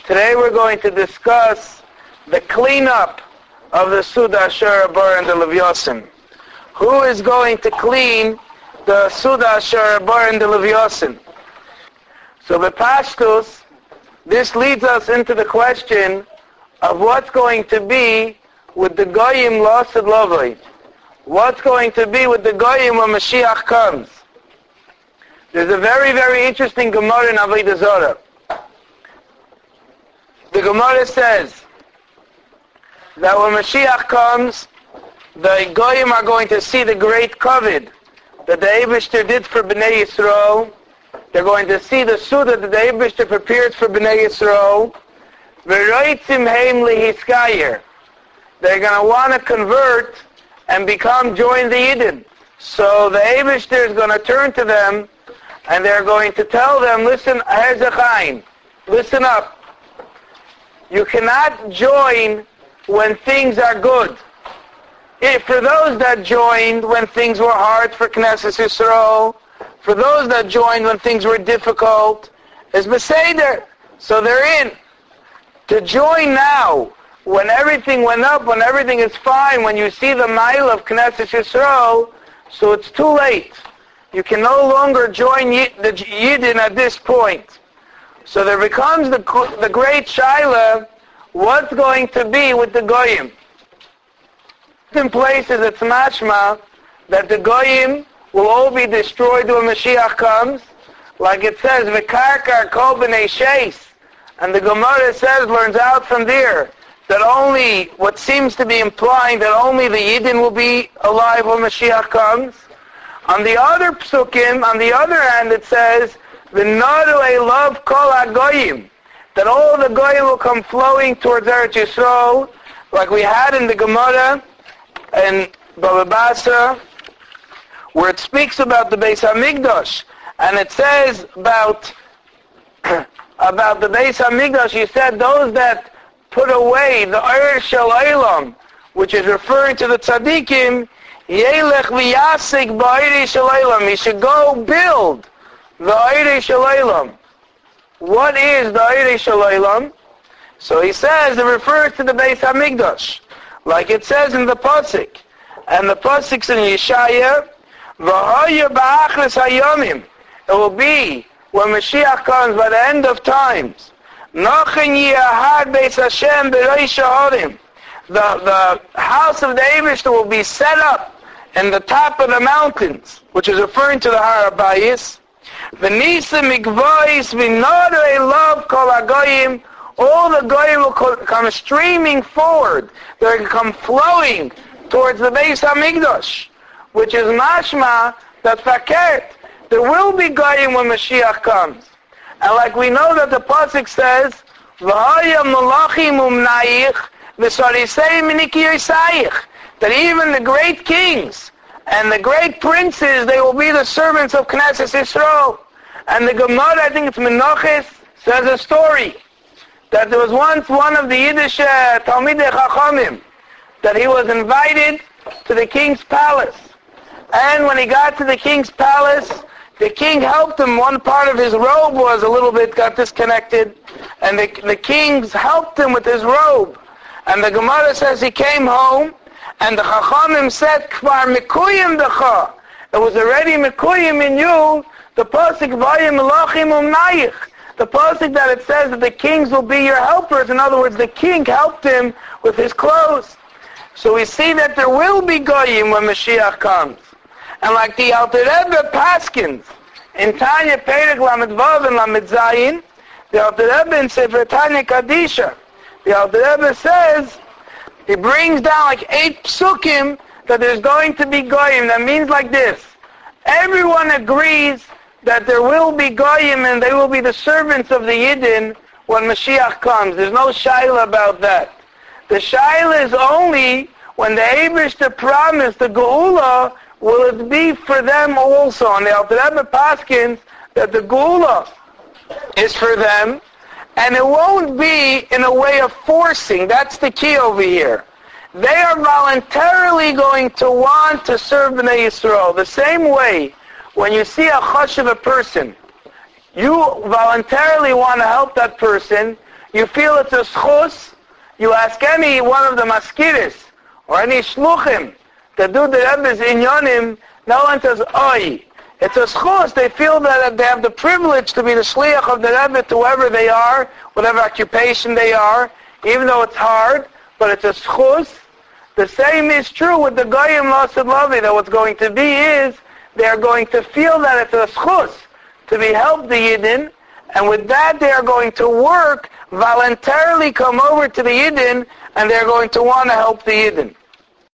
Today we're going to discuss the cleanup of the Suda Asher Bar and the Leviosin. Who is going to clean the Suda Asher Bar and the Leviosin? So the Pashtus, this leads us into the question of what's going to be with the Goyim Lasid Lavoi. What's going to be with the Goyim when Mashiach comes? There's a very, very interesting Gemara in Avodah Zarah. The Gemara says that when Mashiach comes, the Goyim are going to see the great kavod that the Eibishter did for Bnei Yisrael. They're going to see the Suda that the Eibishter prepared for Bnei Yisrael. V'roitzim heim lihiskayer. They're going to want to convert and join the Yidden. So the Eibishter is going to turn to them and they're going to tell them, listen, Hezechaim, listen up. You cannot join when things are good. For those that joined when things were hard for Knesset Yisrael, for those that joined when things were difficult, is Beseder. So they're in. To join now, when everything went up, when everything is fine, when you see the mile of Knesset Yisrael, so it's too late. You can no longer join the Yidden at this point. So there becomes the great Shaila, what's going to be with the Goyim? In places it's mashma that the Goyim will all be destroyed when Mashiach comes. Like it says, V'karkar kol b'nei sheis. And the Gemara learns out from there, that only, what seems to be implying that only the Yidden will be alive when Mashiach comes. On the other psukim, on the other hand, it says, V'nadu elav kol ha-goyim, that all the Goyim will come flowing towards Eretz Yisrael, like we had in the Gemara and Baba Basra, where it speaks about the Beis HaMikdash, and it says about the Beis HaMikdash, you said those that put away the Eir Shel Eilam, which is referring to the Tzaddikim, Yelech v'yasik ba'Eir Shel Eilam, he should go build the Eir Shel Eilam. What is the Eir Shel Eilam? So he says it refers to the Beis HaMikdash, like it says in the Pasuk. And the Pasuk's in Yeshaya, V'haya ba'achris hayomim. It will be when Mashiach comes by the end of times. Nochen yihad beis Hashem b'rosh ha'orim. The house of the Eibishter will be set up in the top of the mountains, which is referring to the Har HaBayis. V'nisa mikvayis v'nadu elav kol hagoyim. All the Goyim will come streaming forward. They're going to come flowing towards the Beis HaMikdash, which is mashma that fakert. There will be Goyim when Mashiach comes. And like we know that the Pasuk says, V'haya malachim umnayich v'sarisei miniki yisayich, that even the great kings and the great princes, they will be the servants of Knesset Yisrael. And the Gemara, I think it's Menachos, says a story that there was once one of the Yiddish Talmidei Chachamim, that he was invited to the king's palace. And when he got to the king's palace, the king helped him. One part of his robe was got disconnected, and the kings helped him with his robe. And the Gemara says he came home, and the Chachamim said, Kvar mikuyim decha. It was already mikuyim in you, the pasuk vayim melachim umnayich. The pasuk that it says that the kings will be your helpers. In other words, the king helped him with his clothes. So we see that there will be Goyim when Mashiach comes. And like the Alter Rebbe Paskins, in Tanya Perek Lamed Vav and Lamed Zayin, the Alter Rebbe in Sefer Tanya Kadisha, the Alter Rebbe says, he brings down like 8 psukim that there's going to be Goyim. That means like this. Everyone agrees that there will be Goyim and they will be the servants of the Yidden when Mashiach comes. There's no shaila about that. The shaila is only when the Eibishter promised the Geula, will it be for them also? And the Alter Rebbe Paskins that the Geula is for them, and it won't be in a way of forcing. That's the key over here. They are voluntarily going to want to serve Bnei Yisrael. The same way, when you see a chashuv person, you voluntarily want to help that person, You feel it's a schus. You ask any one of the maskiris or any shluchim to do the Rebbe's inyanim, no one says, oi. It's a schus. They feel that they have the privilege to be the shliach of the Rebbe to whoever they are, whatever occupation they are, even though it's hard, but it's a schus. The same is true with the Goyim Lasid Lavi, that what's going to be is they are going to feel that it's a schus to be helped the Yidden, and with that they are going to work, voluntarily come over to the Yidden, and they're going to want to help the Yidden.